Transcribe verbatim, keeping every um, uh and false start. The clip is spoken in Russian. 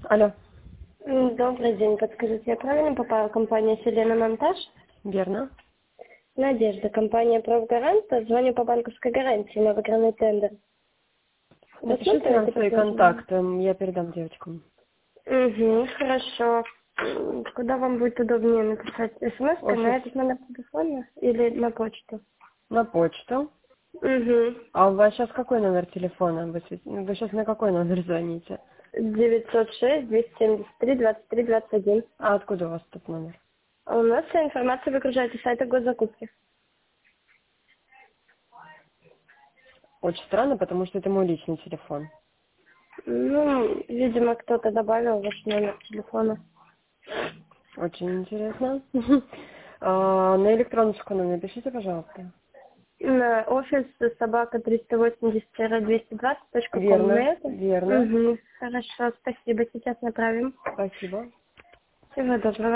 Алло. М, Добрый день. Подскажите, я правильно попала в компанию «Селена Монтаж»? Верно. Надежда, компания «Профгарант». Звоню по банковской гарантии на выигранный тендер. Напишите нам Рассматриваете свои предложение? контакты, м, я передам девочкам. Угу, хорошо. М, Куда вам будет удобнее написать? СМС Офис на этот номер телефона или на почту? на почту. Угу. А у вас сейчас какой номер телефона? Вы, сейчас на какой номер звоните? девятьсот шесть двести семьдесят три двадцать три двадцать один. А откуда у вас этот номер? А у нас вся информация выгружается с сайта госзакупки. Очень странно, потому что это мой личный телефон. Ну, видимо, кто-то добавил ваш номер телефона. Очень интересно. А, на электроночку нам напишите, пожалуйста. На офис собака триста восемьдесят двести двадцать точка ком на Верно, это? верно. Угу. Хорошо, спасибо. Сейчас направим. Спасибо. Всего доброго.